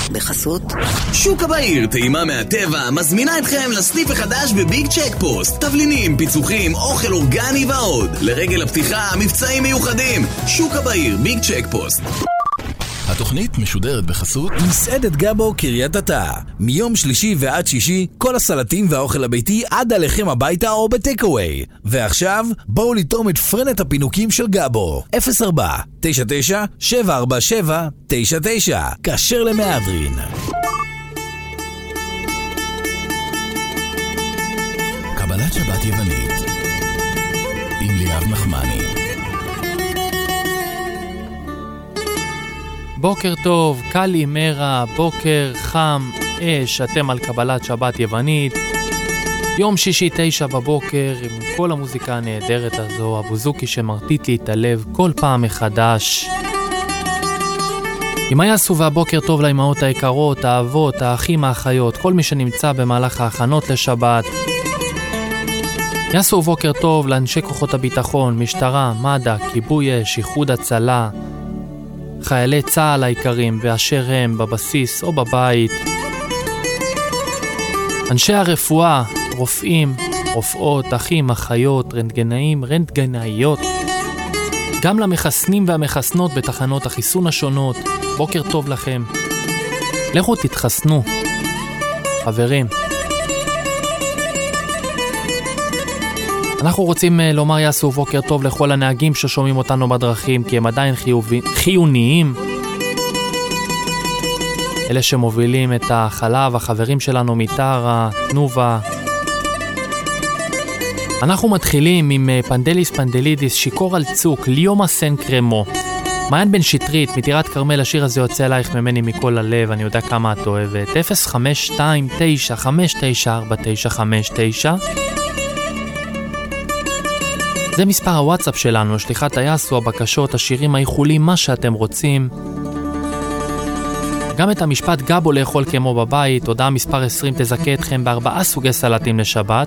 בחסות שוק הבעיר, טעימה מהטבע, מזמינה אתכם לסניף החדש בביג צ'ק פוסט. תבלינים, פיצוחים, אוכל אורגני ועוד. לרגל הפתיחה, מבצעים מיוחדים. שוק הבעיר, ביג צ'ק פוסט. התוכנית משודרת בחסות מסעדת גבו קריית אתא. מיום שלישי ועד שישי, כל הסלטים והאוכל הביתי עד עליכם הביתה או בטקאווי. ועכשיו, בואו לתרום את פרנת הפינוקים של גבו. 04-99-747-99. כשר למהדרין. קבלת שבת יוונית עם ליאב נחמני. בוקר טוב, קלי מרה, בוקר חם, אש, אתם על קבלת שבת יוונית. יום שישי 9 בבוקר, עם כל המוזיקה הנהדרת הזו, הבוזוקי שמרטיט לי את הלב כל פעם מחדש. אם יעשו והבוקר טוב לאמהות היקרות, האבות, האחים, האחיות, כל מי שנמצא במהלך ההכנות לשבת. יעשו בוקר טוב לאנשי כוחות הביטחון, משטרה, מד"א, כיבוי אש, איחוד הצלה, חיילי צה"ל היקרים באשר הם, בבסיס או בבית. אנשי הרפואה, רופאים, רופאות, אחים, אחיות, רנטגנאים, רנטגנאיות. גם למחסנים והמחסנות בתחנות החיסון השונות, בוקר טוב לכם. לכו תתחסנו, חברים. אנחנו רוצים לומר יעשו בוקר טוב לכל הנהגים ששומעים אותנו בדרכים, כי הם עדיין חיוניים. אלה שמובילים את החלב, החברים שלנו מטרה, תנובה. אנחנו מתחילים עם פנדליס פנדלידיס, שיקור על צוק, ליומה סן קרמו. מעיין בן שטרית, מטירת קרמל, השיר הזה יוצא אלייך ממני מכל הלב, אני יודע כמה את אוהבת. 0529594959. זה מספר הוואטסאפ שלנו, שליחת היעשו, הבקשות, השירים, האיחולים, מה שאתם רוצים. גם את המשפט גבו לאכול כמו בבית, הודעה מספר 20 תזכה אתכם ב4 סוגי סלטים לשבת.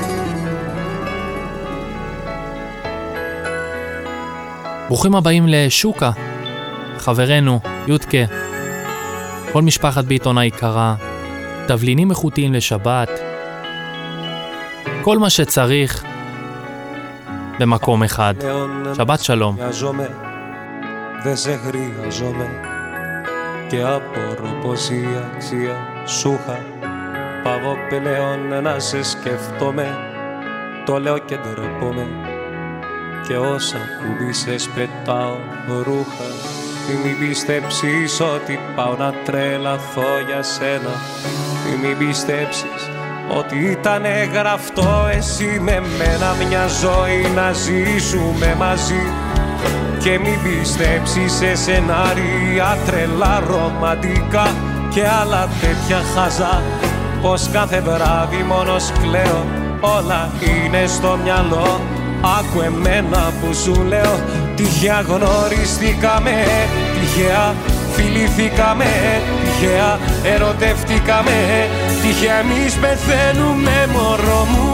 ברוכים הבאים לשוקה, חברנו, יודקה, כל משפחת ביטון היקרה, תבלינים איכותיים לשבת, כל מה שצריך במקום אחד. שבת שלום. Δεν σε χρειαζόμαι και απορώ πως η αξία σου είχα. Πάβω πλέον να σε σκεφτόμαι, το λέω και ντρεπόμαι, και όσα κουμπίσες πετάω ρούχα. Μην πιστέψεις ότι πάω να τρελαθώ για σένα, μην πιστέψεις ότι ήταν γραφτό εσύ με μένα μια ζωή να ζήσουμε μαζί. Και μην πιστέψεις σε σενάρια τρελά ρομαντικά και άλλα τέτοια χαζά, πως κάθε βράδυ μόνος κλαίω, όλα είναι στο μυαλό. Άκου εμένα που σου λέω, τυχαία γνωριστήκαμε, τυχαία φιληθήκαμε, τυχαία ερωτευτήκαμε, τυχαία εμείς πεθαίνουμε μωρό μου.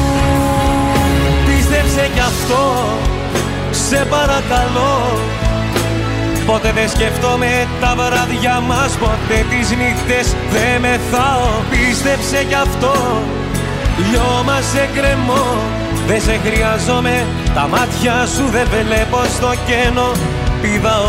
Πίστεψε κι αυτό, σε παρακαλώ. Ποτέ δεν σκεφτόμαι τα βράδια μας, ποτέ τις νύχτες δεν μεθάω. Πίστεψε κι αυτό, λιώμα σε κρεμώ. Δεν σε χρειαζόμαι, τα μάτια σου δεν βλέπω στο κενό. Πηδάω.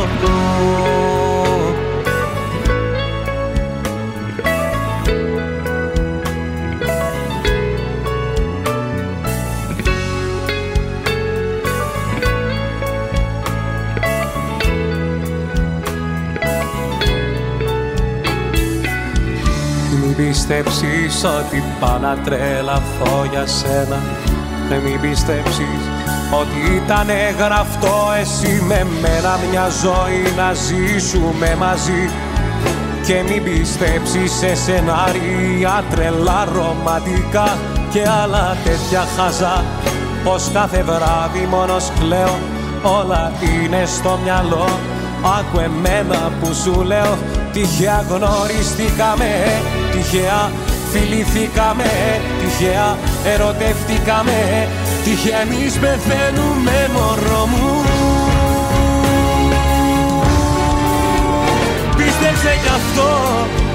Μην πιστέψεις ότι πάω να τρελαθώ για σένα. Μην πιστέψεις ότι ήταν γραφτό εσύ με μένα μια ζωή να ζήσουμε μαζί. Και μην πιστέψεις σε σενάρια τρελά ρομαντικά και άλλα τέτοια χαζά, πως κάθε βράδυ μόνος κλαίω, όλα είναι στο μυαλό. Άκου εμένα που σου λέω, τυχαία γνωριστήκαμε, τυχαία φιληθήκαμε, τυχαία ερωτευτήκαμε, τυχαία εμείς πεθαίνουμε μωρό μου. Πίστεψε κι αυτό,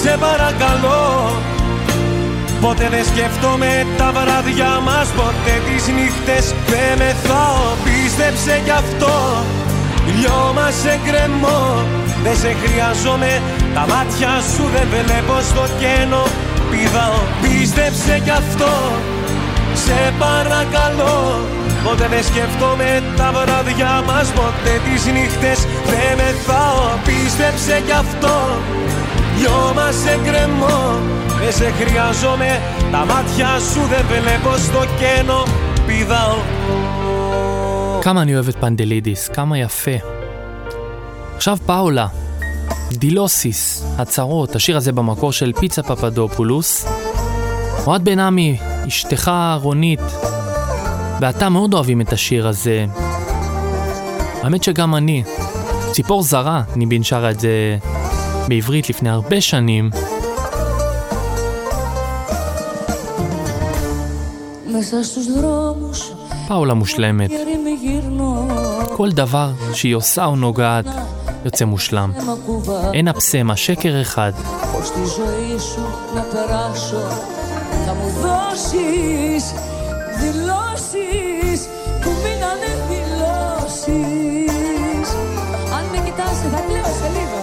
σε παρακαλώ. Ποτέ δεν σκέφτομαι τα βράδια μας, ποτέ τις νύχτες δεν μεθάω. Πίστεψε κι αυτό, λιώμα σε κρεμώ. Δεν σε χρειάζομαι, τα μάτια σου δεν βλέπω στο κενό. Πηδάω, πίστεψε κι αυτό, σε παρακαλώ. Ποτέ δεν σκέφτομαι τα βράδια μας, ποτέ τις νύχτες δεν μεθάω. Πίστεψε κι αυτό, λιώμα σε κρεμώ. Δεν σε χρειάζομαι, τα μάτια σου δεν βλέπω στο κενό. Πηδάω. כמה אני אוהב את פנדלידיס, כמה יפה. עכשיו פאולה, דילוסיס, הצהרות, השיר הזה במקור של פיצה פפדופולוס. אוהד בן עמי, אשתך רונית, ואתה מאוד אוהבים את השיר הזה. האמת שגם אני, ציפור זרה, ניבין שרה את זה בעברית לפני הרבה שנים. פאולה מושלמת. כל דבר שהיא עושה או נוגעת יוצא מושלם. אין הפסמה, שקר אחד. Πώς τη ζωή σου να περάσω, θα μου δώσεις δηλώσεις που μείνανε δηλώσεις. Αν με κοιτάς θα κλαίω σε λίγο.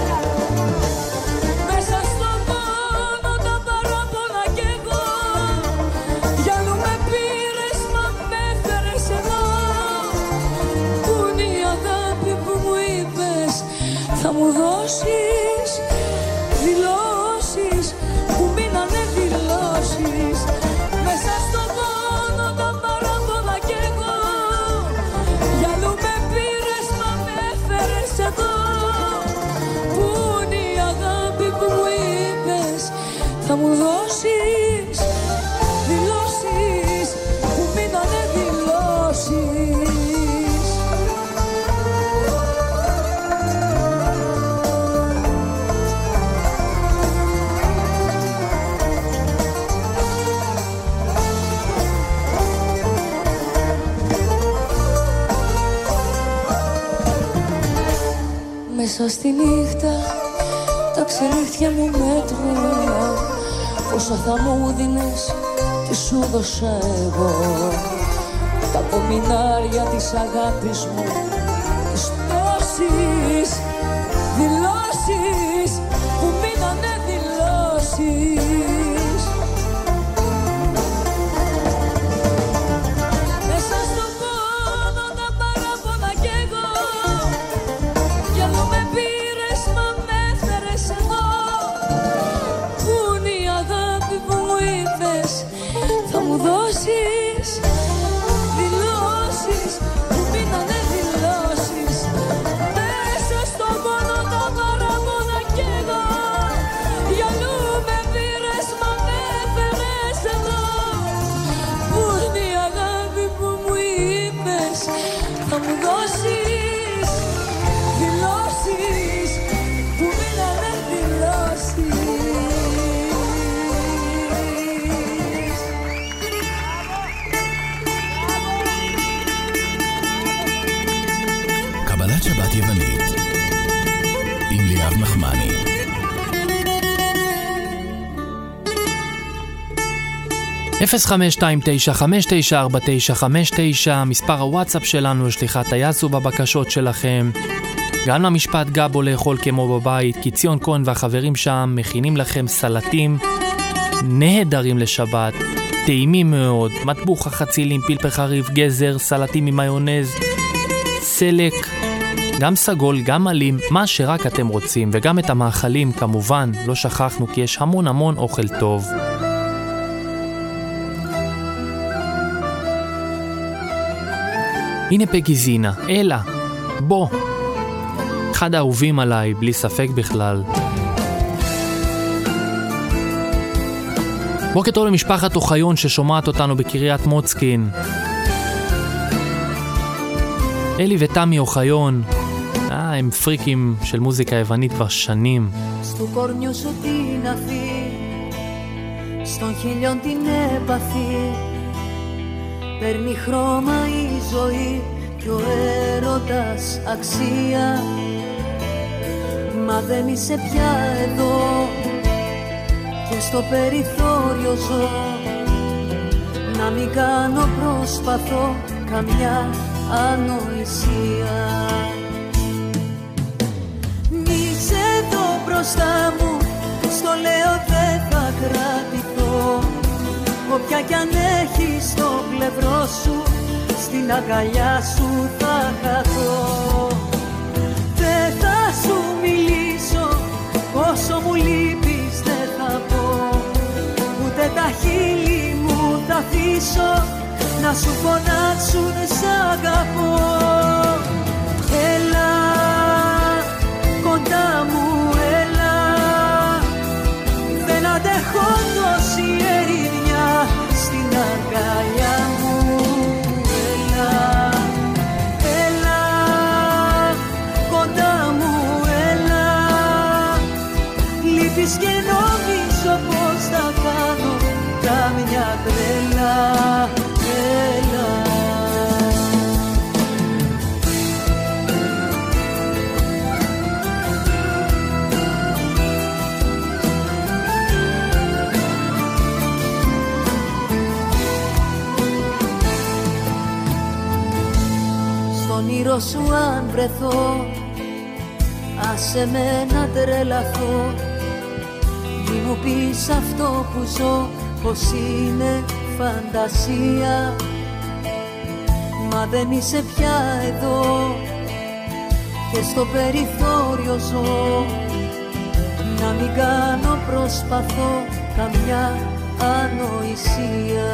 Μέσα στον πόνο τα παράπονα κι εγώ. Για αλλού με πήρες μα με έφερες εδώ. Πού είναι η αγάπη που μου είπες θα μου δώσεις δηλώσεις που μείνανε δηλώσεις. Μέσα στον πόνο τα παράπονα κι εγώ. Για αλλού με πήρες μα με έφερες εδώ. Πού είναι η αγάπη που μου είπες θα μου δώσεις δηλώσεις που μείνανε δηλώσεις. Μέσα στη νύχτα τα ξενύχτια μου μέτρω. Πόσα θα μου δίνες, τι σου δώσα εγώ. Τα απομεινάρια της αγάπης μου, τις τόσες δηλώσεις που μείνανε δηλώσεις. Μέσα στον πόνο τα παράπονα κι εγώ. Κι αλλού με πήρες μα με έφερες εδώ. Πού είναι η αγάπη που μου είπες θα μου δώσεις δηλώσεις που μείνανε δηλώσεις. Μέσα στον πόνο τα παράπονα κι εγώ. Κι αλλού με πήρες μα με έφερες εδώ. Πού είναι η αγάπη που μου είπες θα μου δώσεις δηλώσεις που μείνανε δηλώσεις. קבלת שבת יוונית עם ליאב נחמני. אפס 529594959 מספר הוואטסאפ שלנו לשליחת היד ובבקשות שלכם. גם למשפט גבו לאכול כמו בבית, כי ציון כהן והחברים שם מכינים לכם סלטים נהדרים לשבת, טעימים מאוד, מטבוח חצילים, פלפל חריף, גזר, סלטים עם מיונז, סלק, גם סגול, גם עלים, מה שרק אתם רוצים, וגם את המאכלים כמובן, לא שכחנו כי יש המון המון אוכל טוב. הנה פגיזינה, אלה, בוא. אחד האהובים עליי, בלי ספק בכלל. בוקר טוב למשפחת אוחיון ששומעת אותנו בקריית מוצקין. אלי ותמי אוחיון, הם פריקים של מוזיקה יוונית כבר שנים. Στο κορμιό σου την αφή, στον χίλιον την έπαθη, παίρνει χρώμα η ζωή κι ο έρωτας αξία. Μα δεν είσαι πια εδώ, και στο περιθώριο ζω. Να μην κάνω προσπαθώ καμιά ανοησία. Μη σε δω μπροστά μου, στο λέω δεν θα κρατηθώ. Όποια κι αν έχεις στο πλευρό σου, στην αγκαλιά σου θα χαθώ. Δεν θα σου μιλήσω, όσο μου λείπεις δεν θα πω. Ούτε τα χείλη μου θα αφήσω να σου φωνάξουν σ' αγαπώ. Έλα κοντά μου, έλα, δεν αντέχω τόση ερημιά στην αγκαλιά μου. Έλα, έλα κοντά μου, έλα, λείπεις και νομίζω πως θα κάνω καμιά τρέλα. Έλα. Στον όνειρο σου αν βρεθώ, άσε με να τρελαθώ. Μη μου πεις αυτό που ζω πως είναι φαντασία. Μα δεν είσαι πια εδώ και στο περιθώριο ζω. Να μην κάνω προσπαθώ καμιά ανοησία.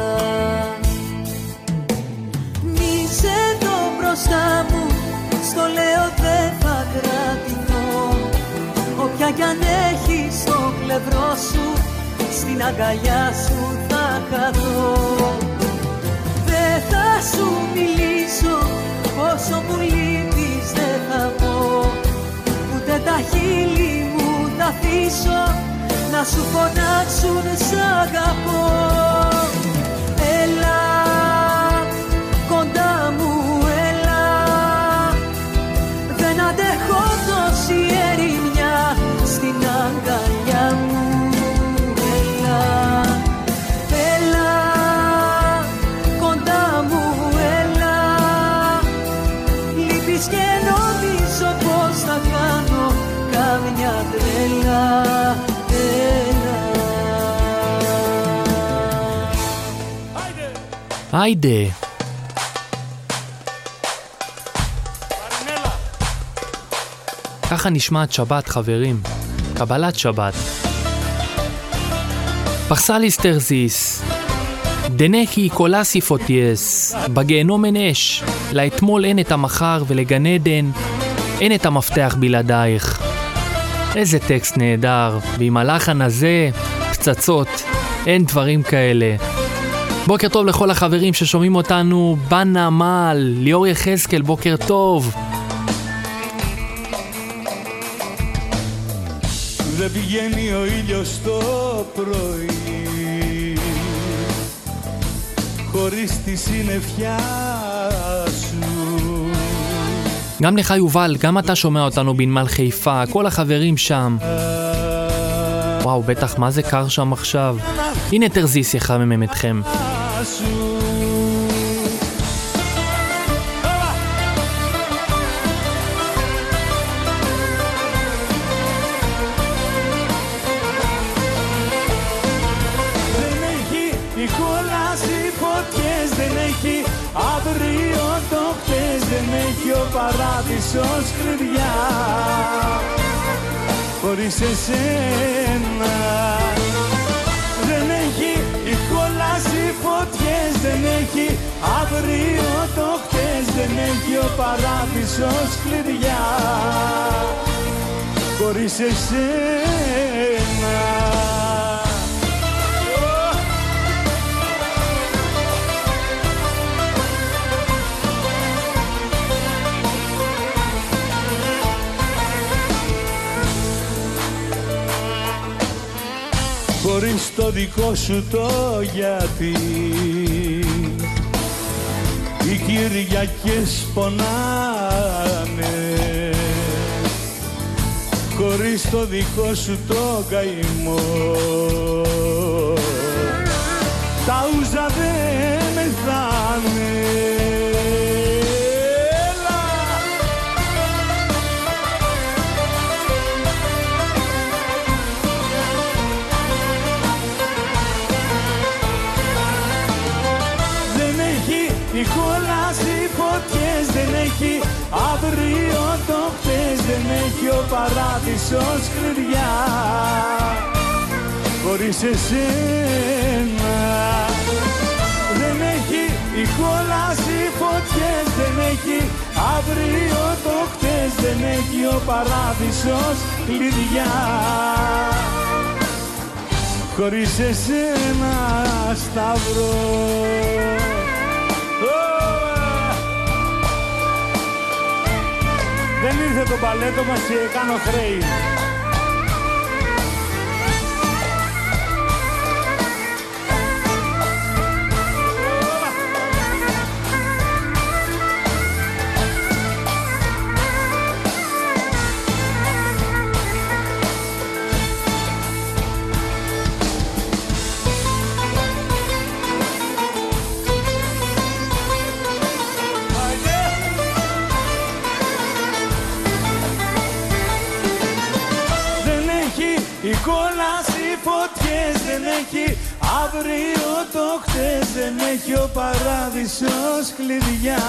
Μη σε δω μπροστά μου, στο λέω δεν θα κρατηθώ. Όποια κι αν έχεις στο πλευρό σου, στην αγκαλιά σου θα χαθώ. Δεν θα σου μιλήσω, όσο μου λείπεις δεν θα πω. Ούτε τα χείλη μου θα αφήσω να σου φωνάξουν σ' αγαπώ. Έλα κοντά μου, έλα, δεν αντέχω τόση ερημιά στην αγκαλιά μου. Έλα, έλα κοντά μου, έλα, λείπεις και νομίζω πως θα κάνω καμιά τρέλα. Έλα. Άιντε. ככה נשמעת שבת, חברים. קבלת שבת. פרסליס תרזיס. דנכי קולסי פוטייס. בגיהנום אין אש. לאתמול אין את המחר ולגן עדן אין את המפתח בלעדייך. איזה טקסט נהדר. ועם הלחן הזה, פצצות. אין דברים כאלה. בוקר טוב לכל החברים ששומעים אותנו בנמל. ליאור יחזקאל, בוקר טוב. Δεν πηγαίνει ο ήλιος το πρωί χωρίς τη συννεφιά σου. גם לך יובל, גם אתה שומע אותנו בנמל חיפה, כל החברים שם. וואו, בטח מה זה קר שם עכשיו. הנה תרזיס יחמם אתכם. Αύριο το χτες δεν έχει ο παράδεισος κρυβιά χωρίς εσένα. Δεν έχει η κόλαση φωτιές, δεν έχει αύριο το χτες δεν έχει ο παράδεισος κλειδιά χωρίς εσένα. Χωρίς το δικό σου το γιατί οι Κυριακές πονάνε. χωρίς το δικό σου το καημό. Τα ούζα δεν μεθάνε. Δεν έχει η κόλαση φωτιές, δεν έχει αύριο το χτες, δεν έχει ο παράδεισος κλειδιά χωρίς εσένα. Δεν έχει η κόλαση φωτιές, δεν έχει αύριο το χτες, δεν έχει ο παράδεισος κλειδιά χωρίς εσένα, Σταυρό. Δεν ήρθε το μπαλέτο μας και κάνω χρέη. Η κόλαση φωτιές, δεν έχει αύριο το χτες, δεν έχει ο παράδεισος κλειδιά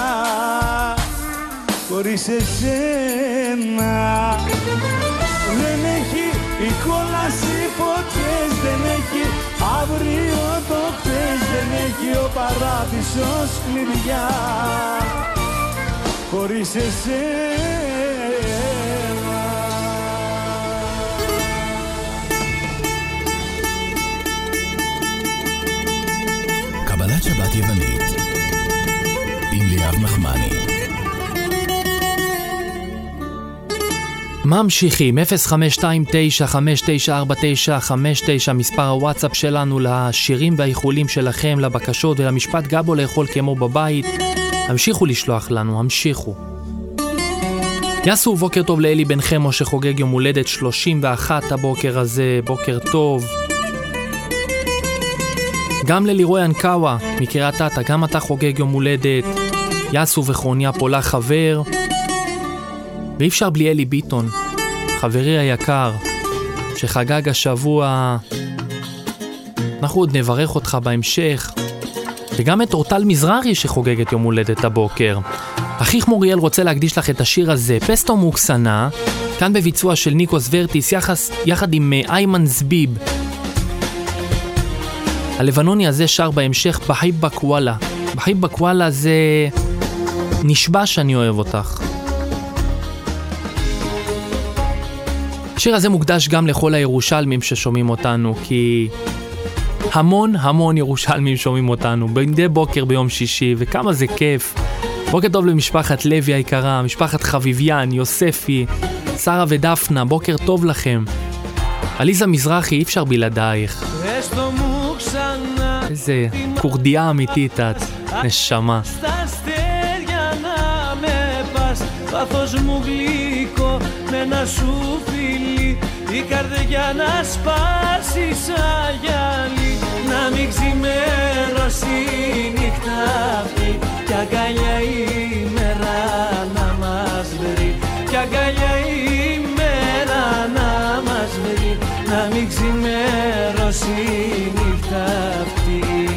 χωρίς εσένα. Δεν έχει η κόλαση φωτιές, δεν έχει αύριο το χτες, δεν έχει ο παράδεισος κλειδιά χωρίς εσένα. קבלת שבת יוונית עם ליאב נחמני. ממשיכים 0529594959 מספר הוואטסאפ שלנו לשירים והאיחולים שלכם, לבקשות ולמשפט גבו לאכול כמו בבית. המשיכו לשלוח לנו, המשיכו. יעשו בוקר טוב לאלי בן חמו שחוגג יום הולדת 31 הבוקר הזה, בוקר טוב. גם ללירוי אנקאווה מקריית אתא, גם אתה חוגג יום הולדת. יעשו וכרוניה פולה חבר. ואי אפשר בלי אלי ביטון, חברי היקר, שחגג השבוע. אנחנו עוד נברך אותך בהמשך. וגם את אורטל מזררי שחוגגת יום הולדת הבוקר. אחיך מוריאל רוצה להקדיש לך את השיר הזה, פסטו מוקסנה, כאן בביצוע של ניקוס ורטיס יחד עם איימן זביב. הלבנוני הזה שר בהמשך בחיבק וואלה. בחיבק וואלה זה נשבע שאני אוהב אותך. השיר הזה מוקדש גם לכל הירושלמים ששומעים אותנו, כי המון ירושלמים שומעים אותנו מדי בוקר ביום שישי, וכמה זה כיף. בוקר טוב למשפחת לוי היקרה, משפחת חביביאן, יוספי, שרה ודפנה, בוקר טוב לכם. עליזה מזרחי, אי אפשר בלעדייך. איזה קורדיה אמיתית את, נשמה. Πάθος μου γλυκό με ένα σου φιλί, η καρδιά να σπάσει σαν γυαλί, να μην ξημερώσει η νύχτα αυτή, κι αγκαλιά η μέρα να μας βρει, κι αγκαλιά η μέρα να μας βρει, να μην ξημερώσει η νύχτα αυτή.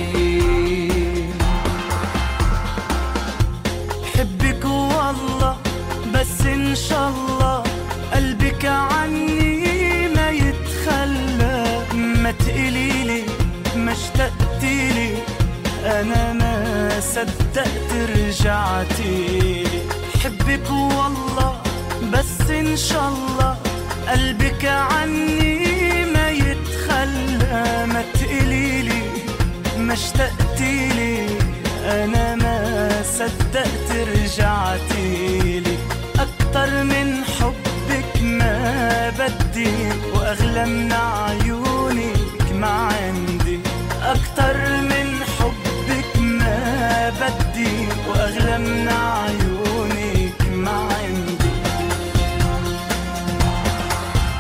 حبك والله بس إن شاء الله قلبك عني ما يتخلى، ما تقليلي ما اشتقتيلي، أنا ما صدقت رجعتيلي. حبك والله بس إن شاء الله قلبك عني ما يتخلى، ما تقليلي ما اشتقتيلي، أنا ما صدقت رجعتيلي. أكتر من حبك ما بدي، وأغلى من عيونك ما عندي. أكتر من حبك ما بدي، وأغلى من عيونك ما عندي.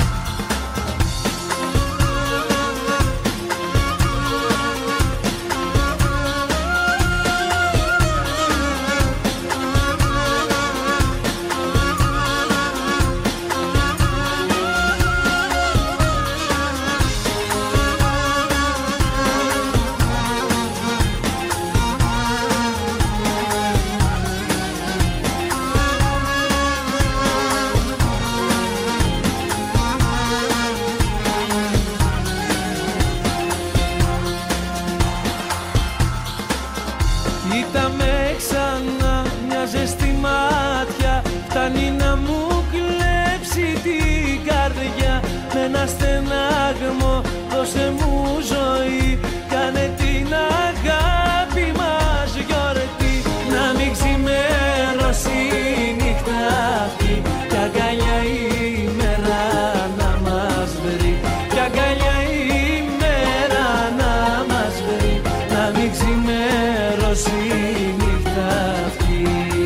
ένα στενάγμο, δώσε μου ζωή, κάνε την αγάπη μας γιορτή. Να μην ξημερώσει η νύχτα αυτή, κι αγκαλιά η μέρα να μας βρει, κι αγκαλιά η μέρα να μας βρει. Να μην ξημερώσει η νύχτα αυτή.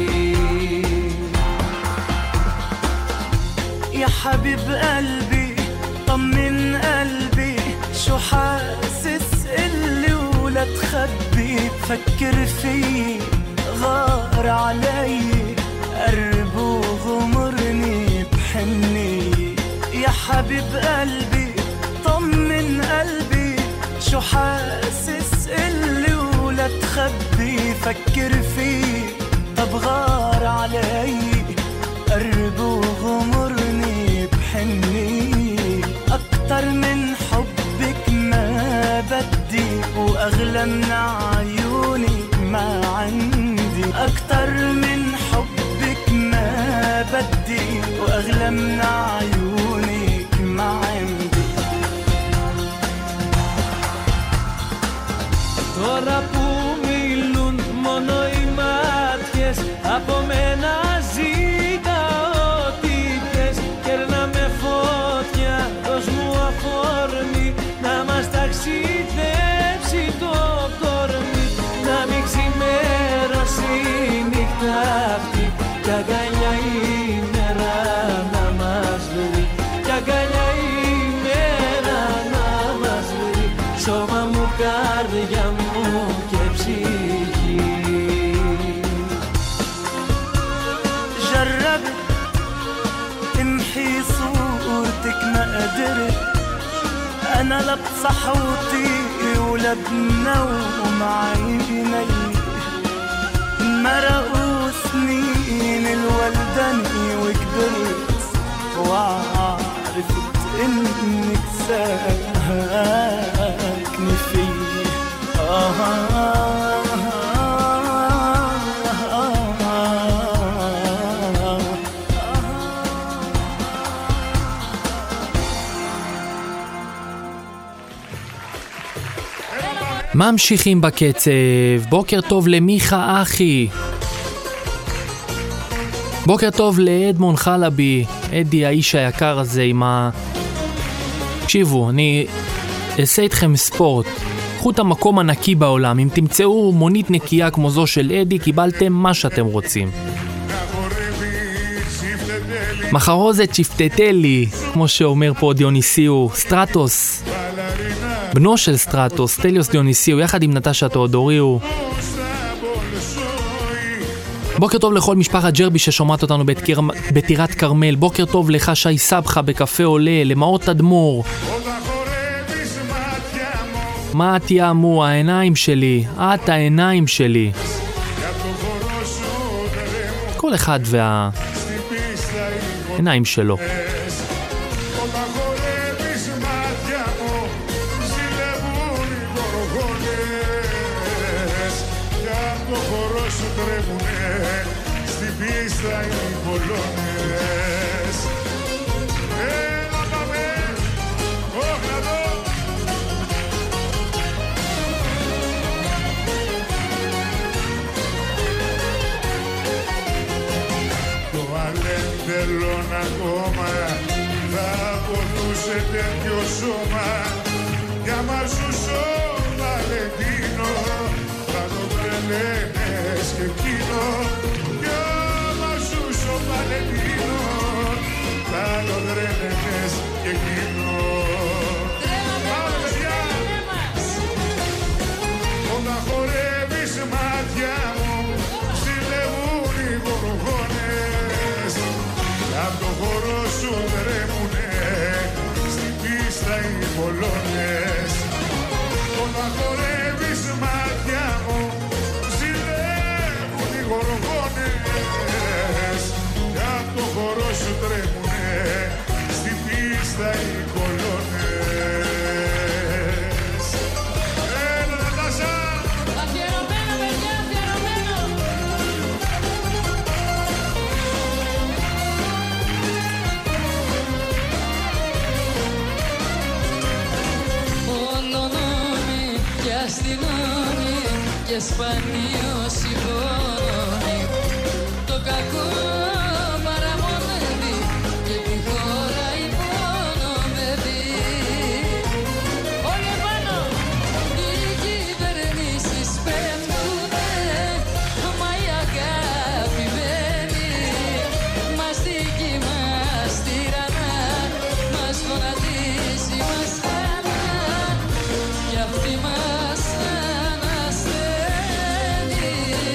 يا حبيب قلبي طمن قلبي شو حاسس اللي ولا تخبي فكر فيه غار علي قرب وغمرني بحني يا حبيب قلبي طمن قلبي شو حاسس اللي ولا تخبي فكر فيه طب غار علي قرب وغمرني بحني أكتر من حبك ما بدي وأغلى من عيوني ما عندي أكتر من حبك ما بدي وأغلى من عيونك ما عندي. Τώρα που μιλούν μόνο οι μάτιες από μένα ζήτα ό,τι θες. Κέρνα με φωτιά, δώσ' μου αφορμή να μας ταξιδέψει το κορμί. Να μην ξημερώσει η νύχτα αυτή, κι αγκαλιά η μέρα να μας βρει, κι αγκαλιά η μέρα να μας βρει. Σώμα μου, καρδιά μου και ψυχή. جربت تمحي صورتك ما قدرت أنا لا بصحوتي ولا بنوم عيني مرقوا سنين الولدني وكبرت وعرفت إنك ساكنة فيه ממשיכים בקצב. בוקר טוב למיכה אחי, בוקר טוב לאדמון חלבי, אדי האיש היקר הזה עם תקשיבו, אני אעשה איתכם ספורט. קחו את המקום הנקי בעולם. אם תמצאו מונית נקייה כמו זו של אדי, קיבלתם מה שאתם רוצים. מחרוזת צ'פטטלי, כמו שאומר פה דיוניסיו. סטרטוס, בנו של סטרטוס, סטליוס דיוניסיו, יחד עם נטשה תאודוריו. בוקר טוב לכל משפחת ג'רבי ששומעת אותנו בטירת קרמל. בוקר טוב לך שי סבחה בקפה עולה, למאות תדמור. מה את יאמו? העיניים שלי, את העיניים שלי. כל אחד והעיניים שלו. Ακόμα θα ποδούσε τέτοιο σώμα για μάζους ο Βαλεντίνο θα το τρελαίνες και εκείνο για μάζους ο Βαλεντίνο θα το τρελαίνες και εκείνο. Όταν χορεύεις μάτια μου ζηλεύουν οι γοργόνες. Απ' το χώρο σου τρέμουνε στην πίστα οι κολόνες. Όταν χορεύεις μάτια μου ζηλεύουν οι γοργόνες. Απ' το χώρο σου τρέμουνε στην πίστα οι κολόνες. Έλα Νατάσα! Αφιερωμένο παιδιά, αφιερωμένο! και σπανίως σηκώνει. Το κακό παραμονεύει και τη χώρα υπονομεύει. Όλοι επάνω! Οι κυβερνήσεις πέφτουνε, μα η αγάπη μένει. Μας δική μας τυραννά, μας γονατίζει, μας χανά κι αυτή μας ανασταίνει.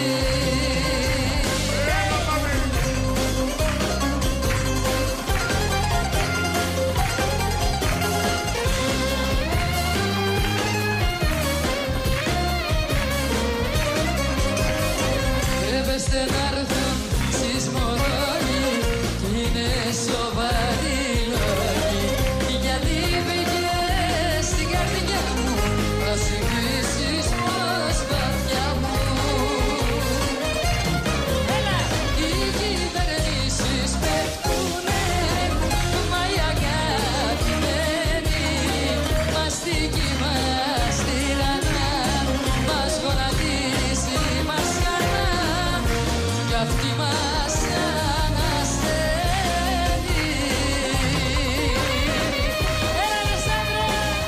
Έπεστε να έρθουν σεισμορώνοι κι είναι σοβαροί λόγοι, γιατί πήγες στην καρδιά μου θα συγκρίσεις πως βαθιά μου. Οι κυβερνήσεις πέφτουνε, μα η αγάπη μένει. Μας δική μας τυραννά, μας γονατίζει, μας χανά κι αυτή μας ανασταίνει. Έλα Αλεσάνδρε!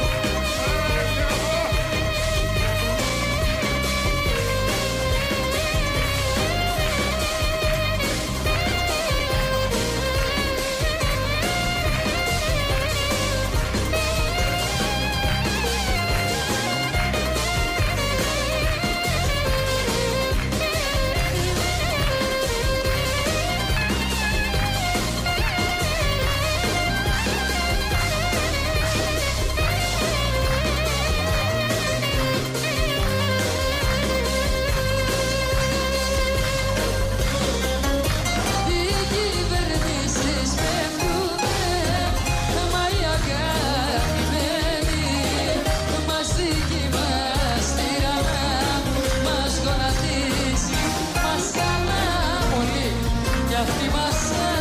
Οι κυβερνήσεις πέφτουνε, μα η αγάπη μένει. Μας δική μας τυραννά, μας γονατίζει, μας χανά πολύ κι αυτή μας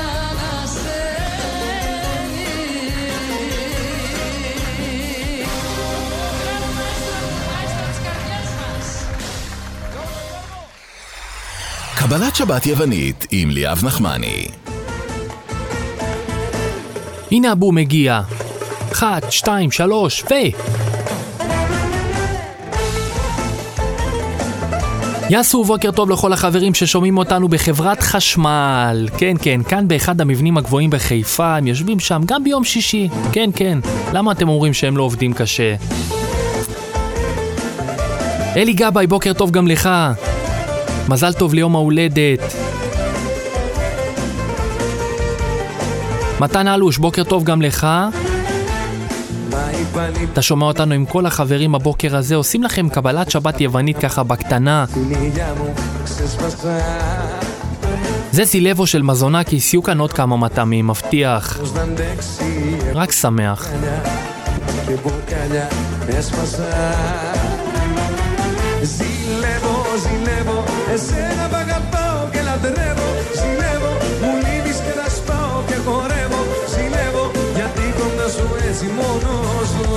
ανασταίνει. Μπράβο μάεστρο της καρδιάς μας. קבלת שבת יוונית עם ליאב נחמני. הנה אבו מגיע. 1, 2, 3 ו... יאסו, בוקר טוב לכל החברים ששומעים אותנו בחברת חשמל. כן, כן, כאן באחד המבנים הגבוהים בחיפה, הם יושבים שם גם ביום שישי. כן, כן, למה אתם אומרים שהם לא עובדים קשה? אלי גבאי, בוקר טוב גם לך. מזל טוב ליום ההולדת. מתן אלוש, בוקר טוב גם לך. אתה שומע אותנו עם כל החברים הבוקר הזה, עושים לכם קבלת שבת יוונית ככה בקטנה. זה סילבו של מזונקיס, יהיו כאן עוד כמה מטעמים, מבטיח. רק שמח. Ζηλεύω, ζηλεύω, εσένα π' αγαπάω και λατρεύω. Ζηλεύω, μου λείπεις και τα σπάω και χορεύω. Ζηλεύω, γιατί κοντά σου έτσι μόνος ζω.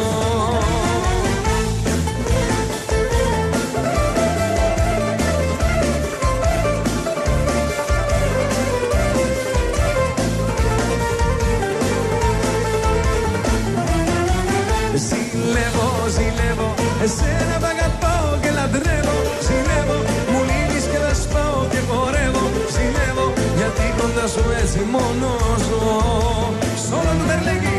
Ζηλεύω, ζηλεύω, εσένα π' αγαπάω και λατρεύω. Ζηλεύω, μου λείπεις και τα σπάω και χορεύω. Ζηλεύω, γιατί κοντά σου έτσι μόνος ζω. Σ' όλο το Μπερλέγγι.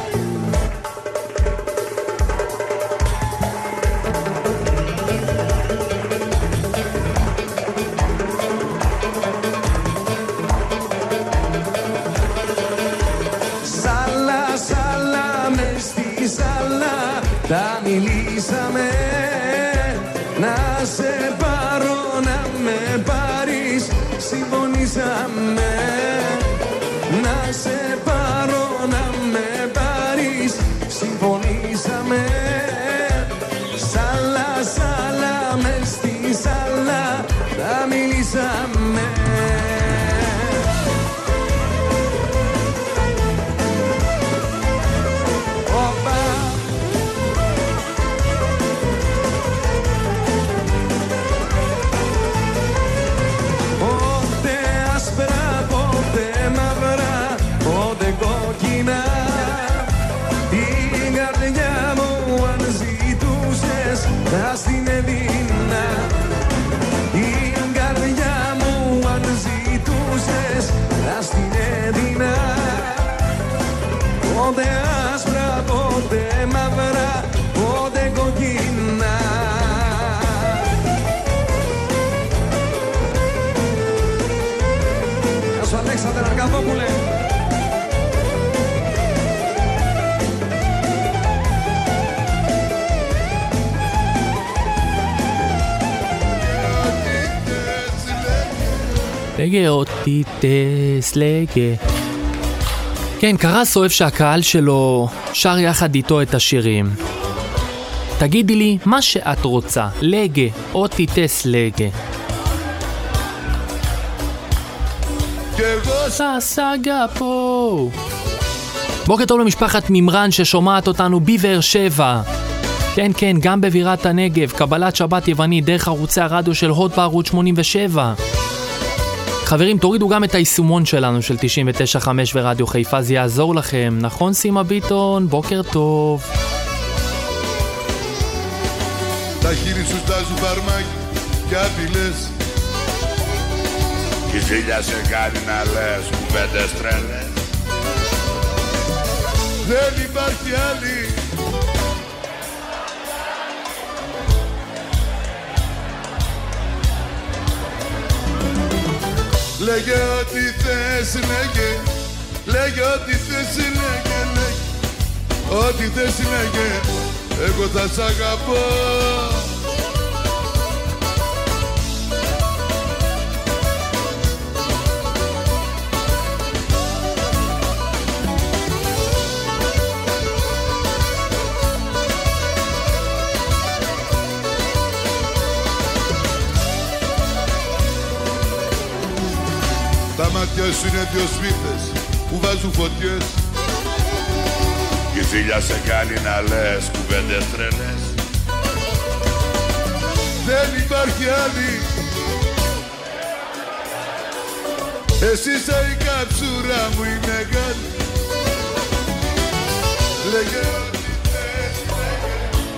Σάλα, σάλα, μες στη σάλα τα μιλήσαμε. Να σε πάρω, να με πάρεις, συμφωνήσαμε. Να σε πάρω, να με πάρεις, συμφωνήσαμε. Σάλα, σάλα, μες στη σάλα τα μιλήσαμε. לגה אותי טס לגה. כן, קרס אוהב שהקהל שלו שר יחד איתו את השירים. תגידי לי מה שאת רוצה, לגה אותי טס לגה. סגה פה. בוקר טוב למשפחת ממרן ששומעת אותנו בבאר שבע. כן, כן, גם בבירת הנגב, קבלת שבת יוונית דרך ערוצי הרדיו של הוט בערוץ 87. חברים, תורידו גם את היישומון שלנו של 99.5 ורדיו חיפה, זה יעזור לכם. נכון, סימה ביטון? בוקר טוב. Τα χείλη σου στάζουν φαρμάκι κι απειλές κι η ζήλια σε κάνει να λες κουβέντες τρελές. Δεν υπάρχει άλλη. Λέγε ό,τι θες, λέγε. Λέγε ό,τι θες, λέγε, λέγε. Ό,τι θες, λέγε. Εγώ θα σ' αγαπώ. Τα μάτια σου είναι δυο σφίχτες που βάζουν φωτιές κι η ζήλια σε κάνει να λες κουβέντες τρελές. Δεν υπάρχει άλλη. Εσύ είσαι η καψούρα μου η μεγάλη. Λέγε ό,τι θες, λέγε.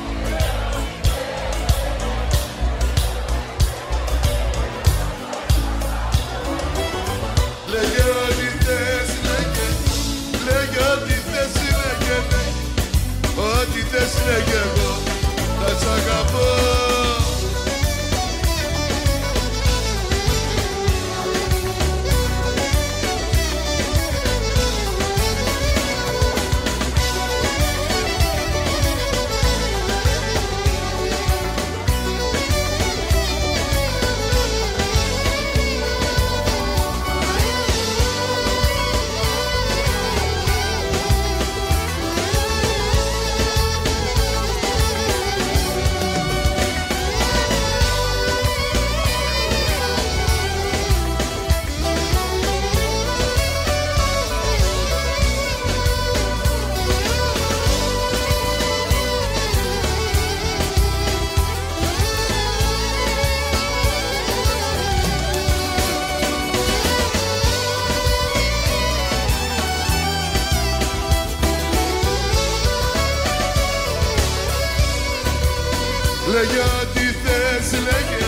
Λέγε ό,τι θες, λέγε. Λέγε ό,τι θες, λέγε. Ό,τι θες, λέγε, εγώ θα σ' αγαπώ. Λέγε ό,τι θες, λέγε.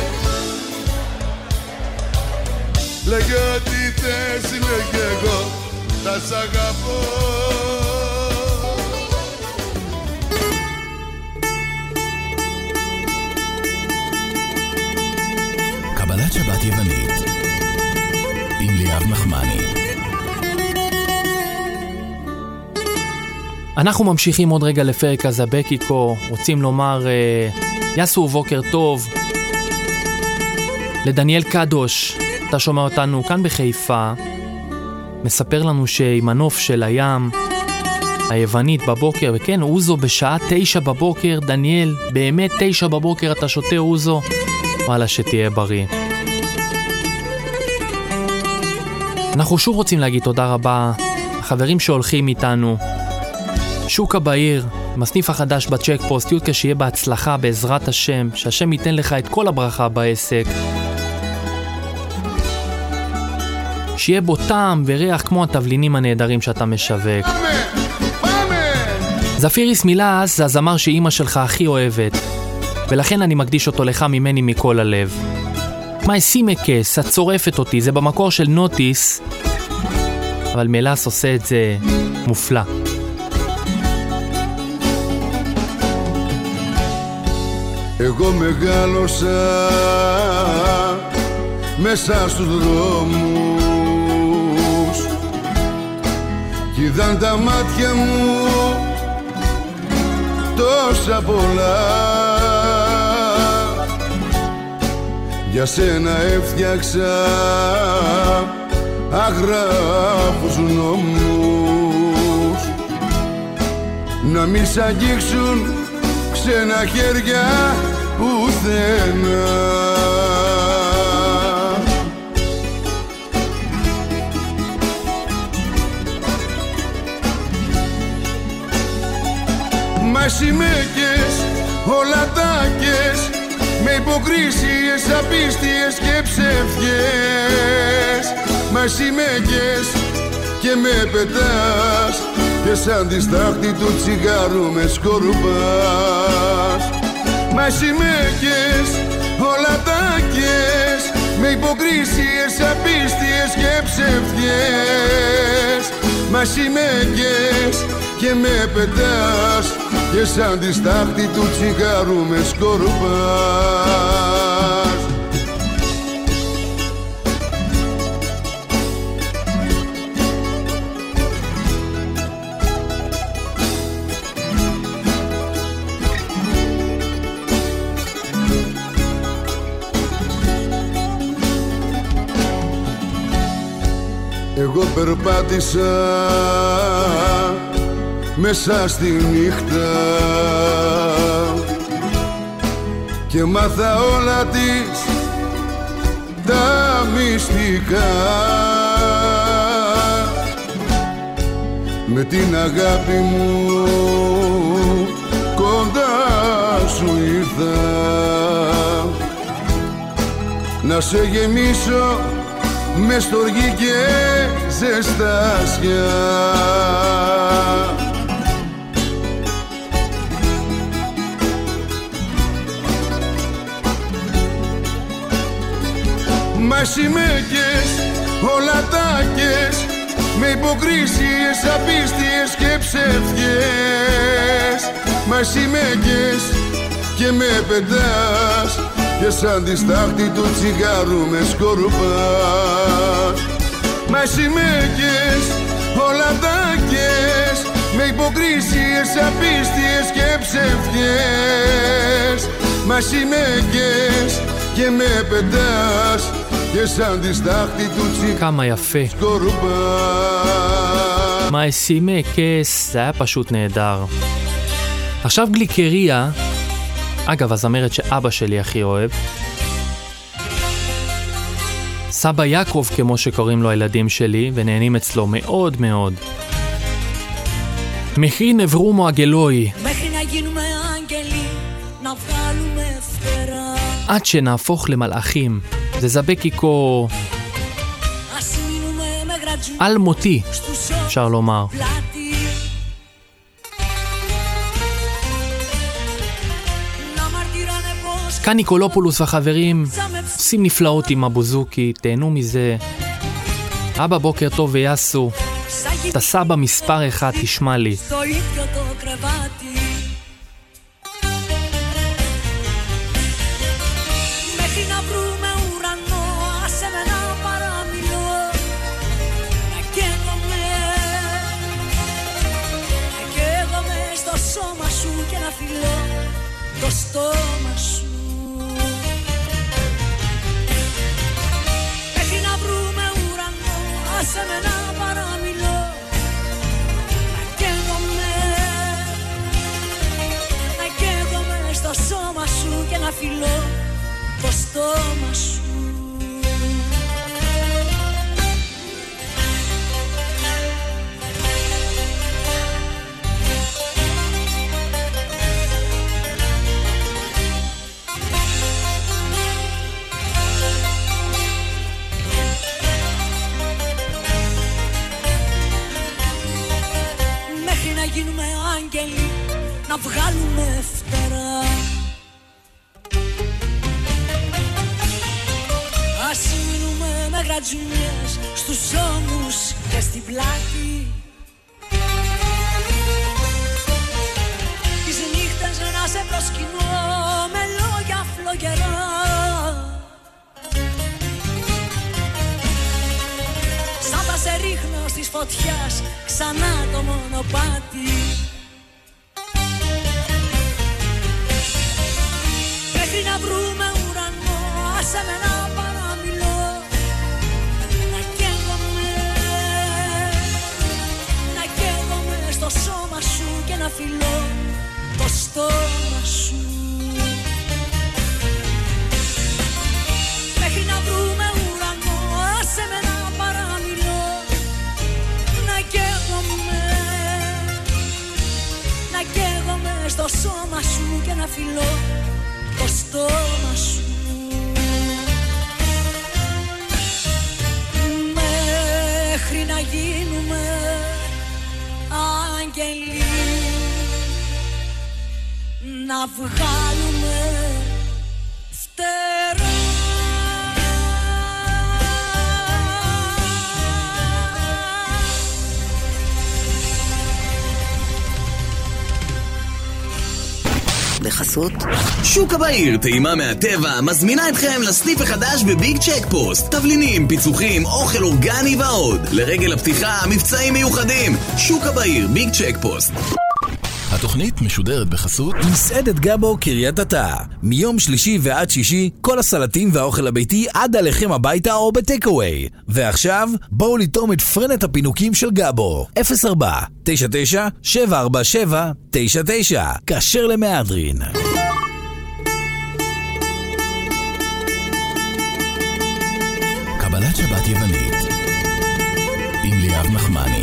Λέγε ό,τι θες, λέγε, εγώ θα σ' αγαπώ. קבלת שבת יוונית עם ליאב נחמני. אנחנו ממשיכים עוד רגע לפרק הזבקיקו, רוצים לומר יסו בוקר טוב לדניאל קדוש, אתה שומע אותנו כאן בחיפה, מספר לנו שעם הנוף של הים היוונית בבוקר, וכן, אוזו בשעה 9 בבוקר, דניאל, באמת 9 בבוקר אתה שותה אוזו, וואלה שתהיה בריא. אנחנו שוב רוצים להגיד תודה רבה לחברים שהולכים איתנו, שוקה בעיר, מסניף החדש בצ'ק פוסט, יודקה שיהיה בהצלחה בעזרת השם, שהשם ייתן לך את כל הברכה בעסק, שיהיה בו טעם וריח כמו התבלינים הנהדרים שאתה משווק. זפיריס מילאס זה הזמר שאימא שלך הכי אוהבת, ולכן אני מקדיש אותו לך ממני מכל הלב. מה סימקס, את צורפת אותי, זה במקור של נוטיס, אבל מילאס עושה את זה מופלא. Εγώ μεγάλωσα μέσα στους δρόμους κι είδαν τα μάτια μου τόσα πολλά. Για σένα έφτιαξα αγράφους νόμους, να μη σ' αγγίξουν ξένα χέρια πουθενά. Μα εσύ με έκες όλα τάκες, με υποκρίσιες, απίστιες και ψεύτιες. Μα εσύ με έκες και με πετάς, και σαν τη στάχτη του τσιγάρου με σκορπάς. Μα εσύ με έκες όλα τάκες, με υποκρίσιες, απίστιες και ψεύτιες. Μα εσύ με έκες και με πετάς, και σαν τη στάχτη του τσιγάρου με σκορπάς. Εγώ περπάτησα μέσα στη νύχτα και μάθα όλα της τα μυστικά. Με την αγάπη μου κοντά σου ήρθα, να σε γεμίσω με στοργή και ζεστάσια. Μα εσύ με έκες όλα τάκες, με υποκρίσιες, απίστιες και ψεύτιες. Μα εσύ με έκες και με πετάς, και σαν τη στάχτη του τσιγάρου με σκορπάς. Μα εσύ με έκες όλα τάκες, με υποκρίσιες, απίστιες και ψεύτιες. Μα εσύ με έκες και με πετάς, και σαν τη στάχτη του כמה יפה. σκορπάς. מה אסימי כס, זה היה פשוט נהדר. עכשיו גליקריה, אגב, הזמרת שאבא שלי הכי אוהב, סבא יעקב כמו שקוראים לו הילדים שלי, ונהנים אצלו מאוד מאוד. מחי נברומו הגלוי, μέχρι να γίνουμε άγγελοι, να βγάλουμε φτερά. עד שנהפוך למלאכים. זה זבקיקו Ας μείνουμε με γρατζού אלמותי, στους אפשר לומר. πλάτη. να μαρτυράνε πως כאן ניקולופולוס והחברים עושים נפלאות עם הבוזוקי, תהנו מזה. אבא בוקר טוב ויאסו, σάγει אתה סבא מספר אחד, תשמע לי. στο ίδιο το κρεβάτι. Μέχρι να βρούμε ουρανό, άσε με να παραμιλώ, να καίγομαι στο σώμα σου και να φιλώ το στόμα σου. Μέχρι να βρούμε ουρανό, άσε με να παραμιλώ, να καίγομαι στο σώμα σου και να φιλώ το στόμα σου. Μέχρι να γίνουμε άγγελοι, να βγάλουμε φτερά. Ας μείνουμε με γρατζουνιές στους ώμους και στην πλάτη. Τις νύχτες να σε προσκυνώ με λόγια φλογερά. Σαν θα σε ρίχνω στις φωτιάς ξανά το μονοπάτι. Μέχρι να βρούμε ουρανό, άσε με να να φιλώ το στόμα σου. Μέχρι να βρούμε ουρανό, άσε με να παραμιλώ, να καίγομαι στο σώμα σου και να φιλώ το στόμα σου. Μέχρι να γίνουμε άγγελοι, να βγάλουμε φτερά. בחסות שוקה בעיר, טעימה מהטבע, מזמינה אתכם לסניף החדש בביג צ'ק פוסט. תבלינים, פיצוחים, אוכל אורגני ועוד. לרגל הפתיחה, מבצעים מיוחדים. שוקה בעיר, ביג צ'ק פוסט. התוכנית משודרת בחסות מסעדת גבו קריית אתא. מיום שלישי ועד שישי, כל הסלטים והאוכל הביתי עד עליכם הביתה או בטקאווי. ועכשיו, בואו לטעום את פרנת הפינוקים של גבו. 04-99-747-99. כשר למהדרין. קבלת שבת יוונית עם ליאב נחמני.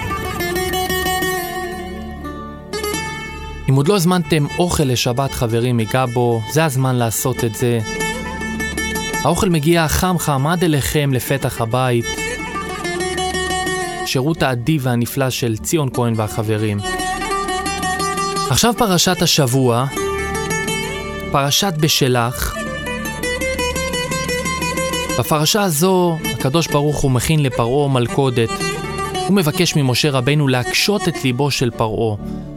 אם עוד לא הזמנתם אוכל לשבת חברים מגבו, זה הזמן לעשות את זה. האוכל מגיע חם חם עד אליכם לפתח הבית. שירות האדיב והנפלא של ציון כהן והחברים. עכשיו פרשת השבוע, פרשת בשלח. בפרשה הזו הקדוש ברוך הוא מכין לפרעה מלכודת. הוא מבקש ממשה רבנו להקשות את ליבו של פרעה.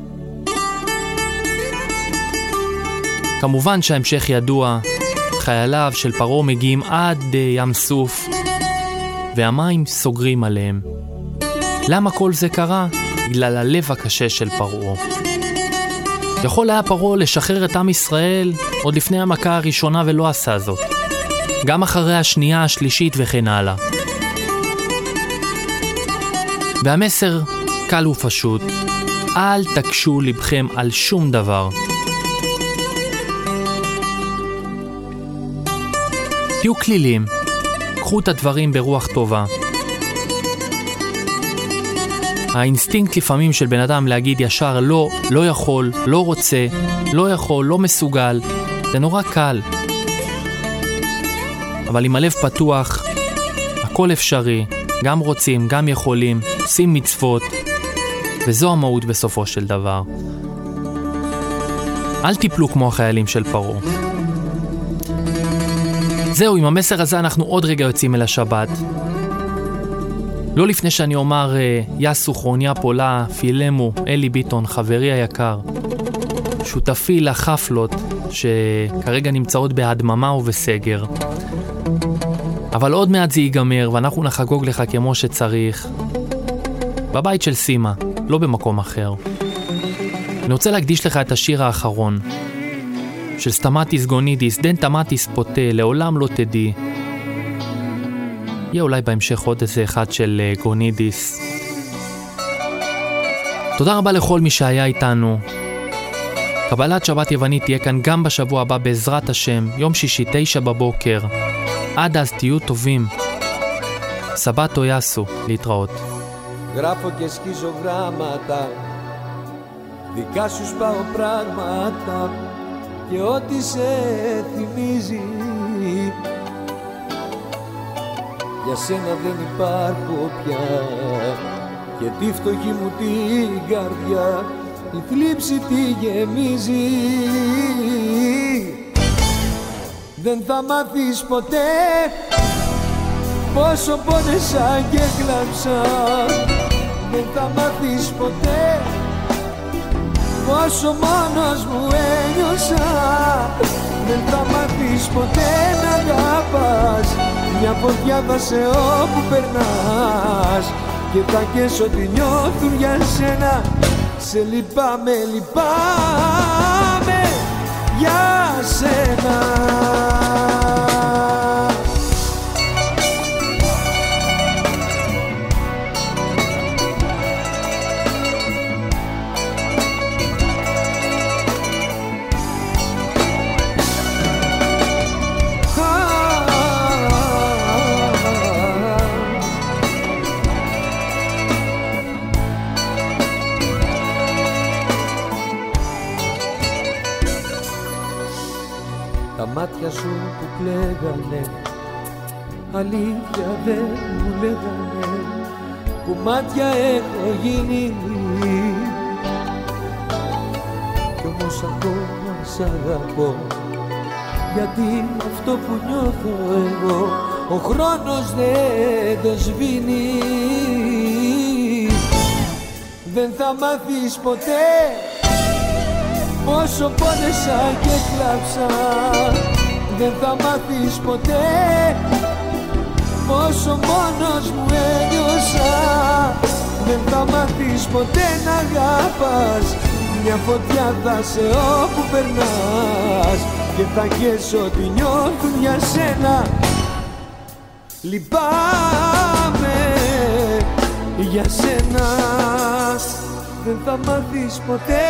כמובן שההמשך ידוע, חייליו של פרעה מגיעים עד ים סוף, והמים סוגרים עליהם. למה כל זה קרה? בגלל הלב הקשה של פרעה. יכול היה פרעה לשחרר את עם ישראל עוד לפני המכה הראשונה ולא עשה זאת. גם אחרי השנייה, השלישית וכן הלאה. והמסר קל ופשוט, אל תקשו לבכם על שום דבר. תהיו כלילים, קחו את הדברים ברוח טובה. האינסטינקט לפעמים של בן אדם להגיד ישר לא, לא יכול, לא רוצה, לא יכול, לא מסוגל, זה נורא קל. אבל עם הלב פתוח, הכל אפשרי, גם רוצים, גם יכולים, עושים מצוות, וזו המהות בסופו של דבר. אל תיפלו כמו החיילים של פרעה. זהו, עם המסר הזה אנחנו עוד רגע יוצאים אל השבת. לא לפני שאני אומר יסו כרוניה פולה, פילמו, אלי ביטון, חברי היקר, שותפי לחפלות שכרגע נמצאות בהדממה ובסגר. אבל עוד מעט זה ייגמר ואנחנו נחגוג לך כמו שצריך. בבית של סימה, לא במקום אחר. אני רוצה להקדיש לך את השיר האחרון. של סטמטיס גונידיס, דן תמטיס פוטה, לעולם לא תדעי. יהיה אולי בהמשך עוד איזה אחד של גונידיס. תודה רבה לכל מי שהיה איתנו. קבלת שבת יוונית תהיה כאן גם בשבוע הבא בעזרת השם, יום שישי 9 בבוקר. עד אז תהיו טובים. סבתו יסו, להתראות. Γράφω και σκίζω γράμματα, δικά σου σπάω πράγματα και ό,τι σε θυμίζει. Για σένα δεν υπάρχω πια και τη φτωχή μου την καρδιά η θλίψη τη γεμίζει. Δεν θα μάθεις ποτέ πόσο πόνεσα και κλάψα. Δεν θα μάθεις ποτέ πόσο μόνος μου ένιωσα. Δεν θα μάθεις ποτέ να αγαπάς. Μια φωτιά θα σε όπου περνάς και θα καίσω ό,τι νιώθουν για σένα. Σε λυπάμαι, λυπάμαι για σένα. Τα μάτια σου που κλαίγανε, αλήθεια δεν μου λέγανε, κομμάτια έχω γίνει. Κι όμως ακόμα σ' αγαπώ, γιατί αυτό που νιώθω εγώ ο χρόνος δεν το σβήνει. Δεν θα μάθεις ποτέ πόσο πόνεσα και κλάψα. Δεν θα μάθεις ποτέ πόσο μόνος μου ένιωσα. Δεν θα μάθεις ποτέ να αγαπάς, μια φωτιά θα σε όπου περνάς και θα καις ό,τι νιώθουν για σένα. Λυπάμαι για σένα. Δεν θα μάθεις ποτέ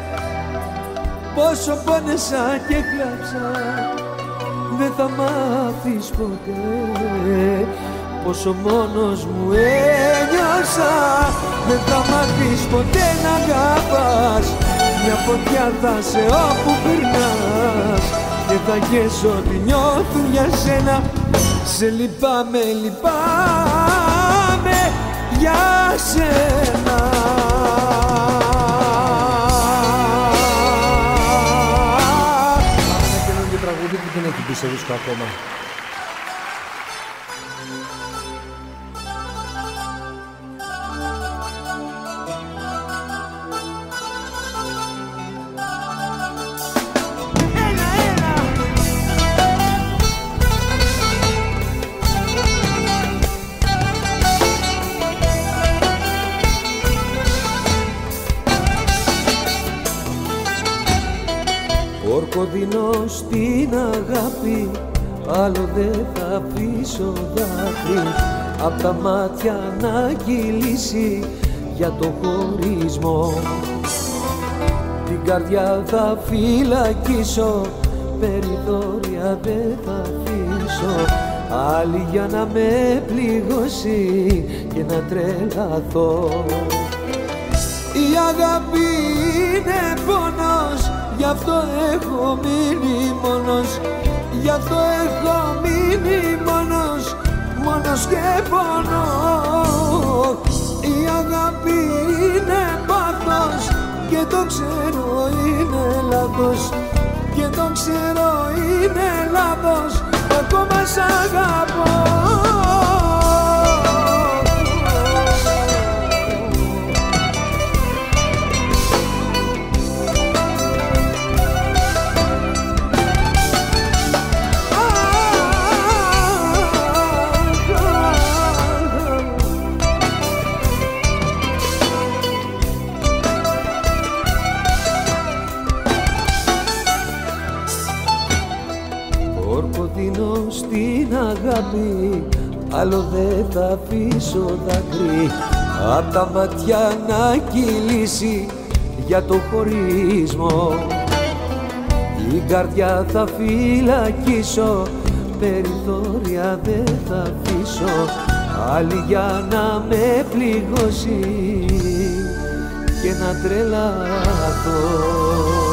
πόσο πόνεσα και κλάψα. Δεν θα μάθεις ποτέ πόσο μόνος μου ένιωσα. Δεν θα μάθεις ποτέ να αγαπάς, μια φωτιά θα σε όπου περνάς και θα καις ό,τι νιώθουν για σένα. Σε λυπάμαι, λυπάμαι για σένα. Ένα καινούργιο τραγούδι που δεν έχει μπει σε δίσκο ακόμα. Ορκωδινώ στην αγάπη, άλλο δεν θα αφήσω δάκρυ απ' τα μάτια να κυλήσει για το χωρισμό. Την καρδιά θα φυλακίσω, περιθώρια δεν θα αφήσω, άλλη για να με πληγώσει και να τρελαθώ. Η αγάπη είναι πόνος, γι' αυτό έχω μείνει μόνος. Γι' αυτό έχω μείνει μόνος, μόνος και πόνος. Η αγάπη είναι πάθος και το ξέρω είναι λάθος. Και το ξέρω είναι λάθος, ακόμα σ' αγαπώ. Ορκωδινώ στην αγάπη, άλλο δεν θα αφήσω δάκρυ απ' τα μάτια να κυλήσει για το χωρισμό. Την καρδιά θα φυλακίσω, περιθώρια δεν θα αφήσω, άλλη για να με πληγώσει και να τρελαθώ.